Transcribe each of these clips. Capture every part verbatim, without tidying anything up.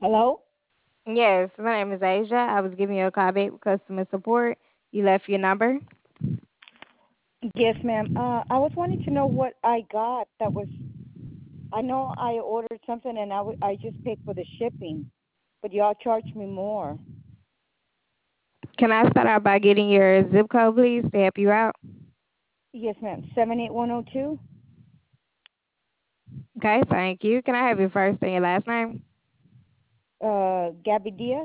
Hello? Yes, my name is Asia. I was giving you a call back with customer support. You left your number. Yes, ma'am. Uh, I was wanting to know what I got that was, I know I ordered something and I, w- I just paid for the shipping, but y'all charged me more. Can I start out by getting your zip code, please, to help you out? Yes, ma'am. seven eight one zero two? Okay, thank you. Can I have your first and your last name? Uh, Gabby Diaz?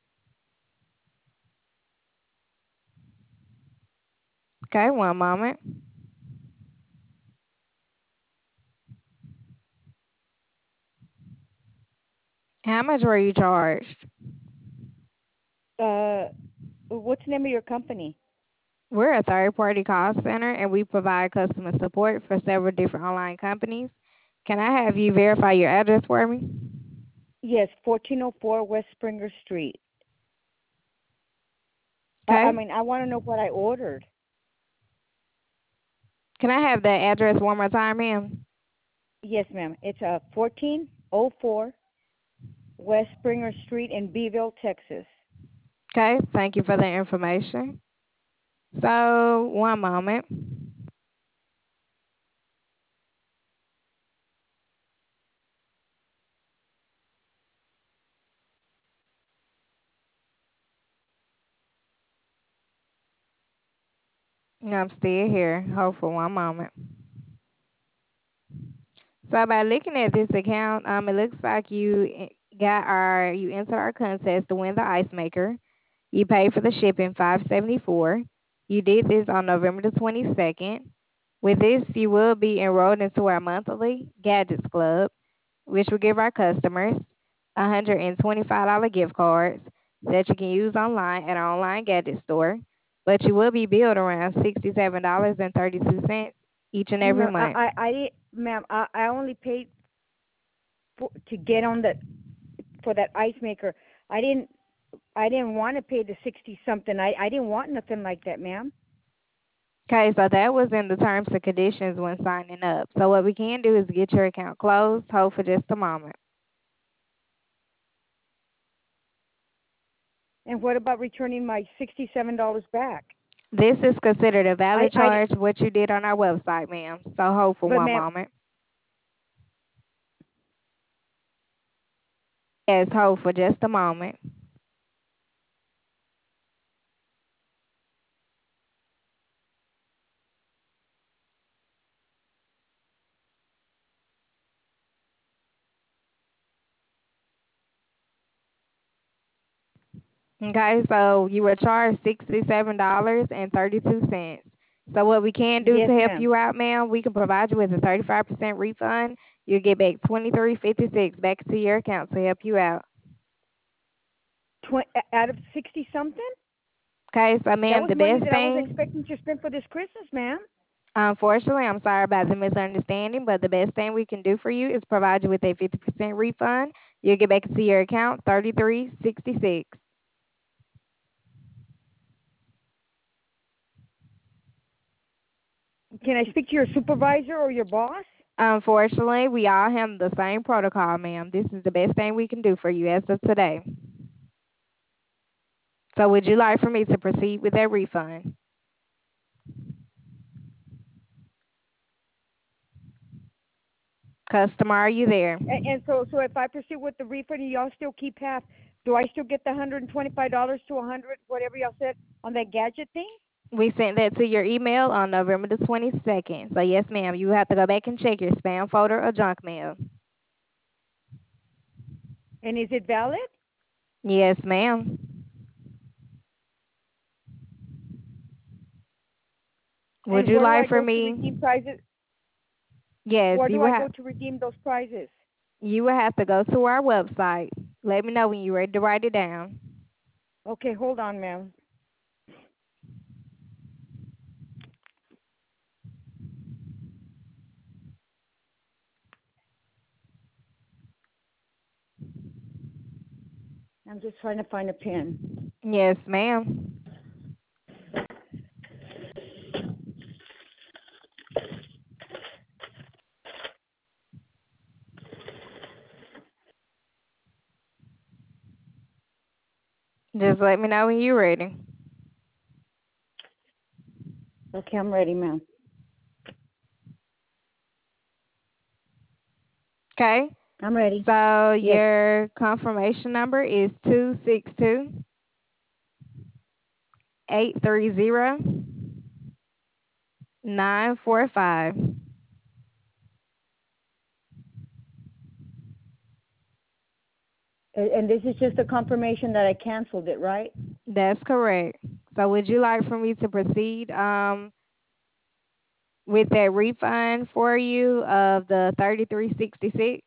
Okay, one moment. How much were you charged? Uh, what's the name of your company? We're a third party call center and we provide customer support for several different online companies. Can I have you verify your address for me? Yes, fourteen oh four West Springer Street. I, I Okay. mean, I want to know what I ordered. Can I have the address one more time, ma'am? Yes, ma'am. It's uh, fourteen oh four West Springer Street in Beeville, Texas. Okay, thank you for the information. So, one moment. I'm still here. Hold for one moment. So by looking at this account, um, it looks like you eh, got our you entered our contest to win the ice maker. You paid for the shipping five seventy four. You did this on November the twenty second. With this, you will be enrolled into our monthly gadgets club, which will give our customers one hundred and twenty five dollar gift cards that you can use online at our online gadget store. But you will be billed around sixty seven dollars and thirty two cents each and every No, I, month. I, I didn't, ma'am. I, I only paid for, to get on the for that ice maker. I didn't I didn't want to pay the sixty something. I I didn't want nothing like that, ma'am. Okay, so that was in the terms and conditions when signing up. So what we can do is get your account closed. Hold for just a moment. And what about returning my sixty seven dollars back? This is considered a I valid I charge, what you did on our website, ma'am. So hold for but one ma'am, moment. Yes, hold for just a moment. Okay, so you were charged sixty-seven dollars and thirty-two cents. So what we can do yes, to help ma'am. you out, ma'am, we can provide you with a thirty-five percent refund. You'll get back twenty-three fifty-six back to your account to help you out. Tw- out of sixty something? Okay, so That ma'am, was the money best that I was thing expecting to spend for this Christmas, ma'am. Unfortunately, I'm sorry about the misunderstanding, but the best thing we can do for you is provide you with a fifty percent refund. You'll get back into your account thirty-three sixty-six. Can I speak to your supervisor or your boss? Unfortunately, we all have the same protocol, ma'am. This is the best thing we can do for you as of today. So, would you like for me to proceed with that refund? Customer, are you there? And, and so so if I proceed with the refund, and y'all still keep half. Do I still get the hundred and twenty five dollars to a hundred, whatever y'all said on that gadget thing? We sent that to your email on November the twenty-second. So, yes, ma'am, you have to go back and check your spam folder or junk mail. And is it valid? Yes, ma'am. Would And you where do like I for go to me? redeem prizes? Yes, Where you do will I go have to redeem those prizes? you will have to go to our website. Let me know when you're ready to write it down. Okay, hold on, ma'am. I'm just trying to find a pen. Yes, ma'am. Just let me know when you're ready. Okay, I'm ready, ma'am. Okay? I'm ready. So Yes. your confirmation number is two six two eight three zero nine four five. And and this is just a confirmation that I canceled it, right? That's correct. So would you like for me to proceed um with that refund for you of the thirty-three sixty-six?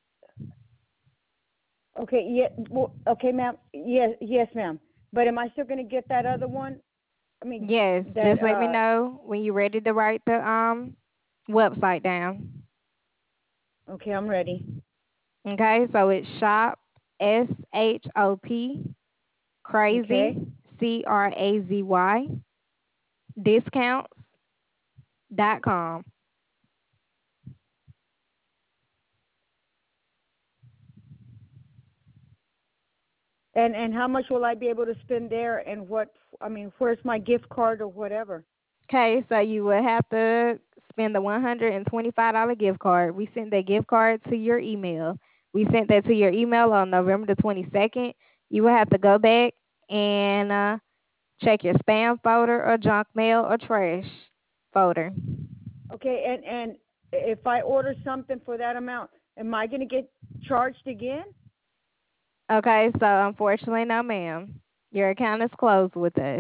Okay. Yeah. Well, okay, ma'am. Yes. Yes, ma'am. But am I still going to get that other one? I mean, Yes, that. just let me uh know when you're ready to write the um website down. Okay, I'm ready. Okay, so it's shop S H O P Okay. crazy C R A Z Y discounts dot com. And and how much will I be able to spend there? And what? I mean, where's my gift card or whatever? Okay, so you will have to spend the one hundred and twenty-five dollar gift card. We sent that gift card to your email. We sent that to your email on November the twenty-second. You will have to go back and uh, check your spam folder or junk mail or trash folder. Okay. And and if I order something for that amount, am I going to get charged again? Okay, so unfortunately, no, ma'am. Your account is closed with us.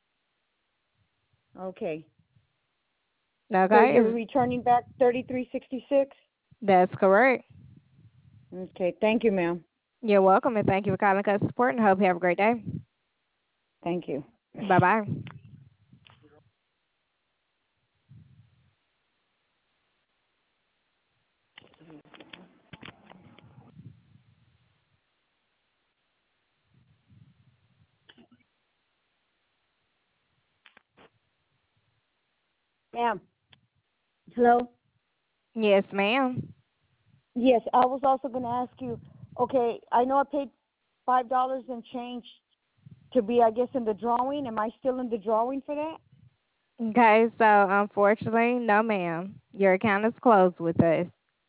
Okay. So Okay, you're is returning back thirty-three sixty-six? that's correct. Okay. Thank you, ma'am. You're welcome, and thank you for calling us support. And hope you have a great day. Thank you. Bye bye. Ma'am. Hello? Yes, ma'am. Yes, I was also going to ask you, okay, I know I paid five dollars and change to be, I guess, in the drawing. Am I still in the drawing for that? Okay, so unfortunately, no, ma'am. Your account is closed with us.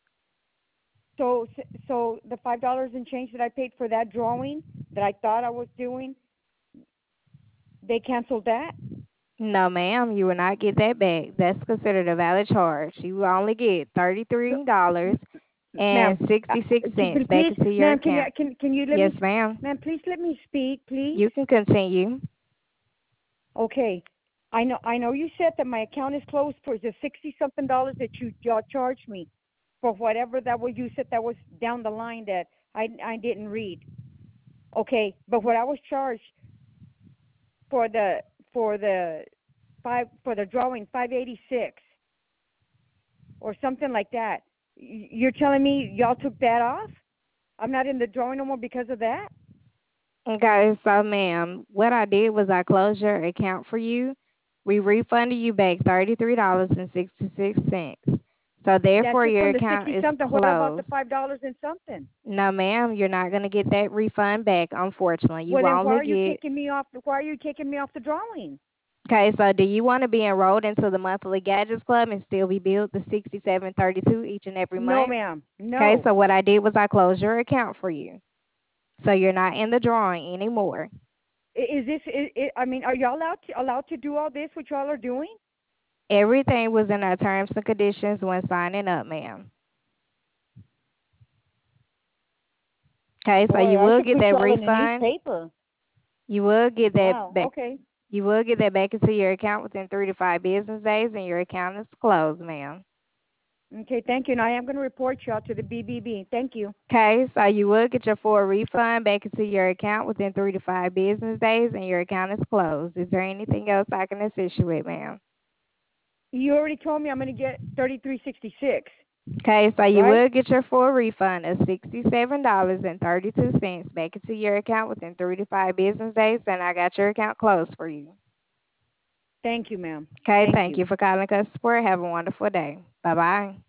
So, so the five dollars and change that I paid for that drawing that I thought I was doing, they canceled that? No, ma'am, you will not get that back. That's considered a valid charge. You will only get So, thirty-three dollars and ma'am, uh, sixty-six can, cents back please, into your ma'am, can you, account. can, can you let Yes, me, ma'am. ma'am, please let me speak, please? You can continue. Okay. I know, I know you said that my account is closed for the sixty something dollars that you y'all charged me for whatever that was. You said that was down the line that I I didn't read. Okay, but what I was charged for the for the five for the drawing five eighty six or something like that. Y- You're telling me y'all took that off? I'm not in the drawing no more because of that. Okay, so ma'am, what I did was I closed your account for you. We refunded you back thirty-three dollars and sixty-six cents. So That's therefore just your on the account sixty is something. What about the closed. five dollars and something? No, ma'am, you're not gonna get that refund back, unfortunately. You Well, will then why only are you get. kicking me off? Why are you kicking me off the drawing? Okay, so do you want to be enrolled into the monthly gadgets club and still be billed the sixty-seven thirty-two each and every No, month? ma'am. Okay, No. so what I did was I closed your account for you. So you're not in the drawing anymore. I- Is this? Is, I I mean, are y'all allowed to allowed to do all this? What y'all are doing? Everything was in our terms and conditions when signing up, ma'am. Okay, so Boy, you I will should get put that y'all in the refund. newspaper. You will get that Wow. back. Okay. You will get that back into your account within three to five business days, and your account is closed, ma'am. Okay. Thank you. And I am going to report y'all to the B B B. Thank you. Okay, so you will get your full refund back into your account within three to five business days, and your account is closed. Is there anything else I can assist you with, ma'am? You already told me I'm going to get thirty three sixty six, Okay, so you right? will get your full refund of sixty-seven dollars and thirty-two cents back into your account within three to five business days, and I got your account closed for you. Thank you, ma'am. Okay, Thank thank you. you for calling us support. Have a wonderful day. Bye bye.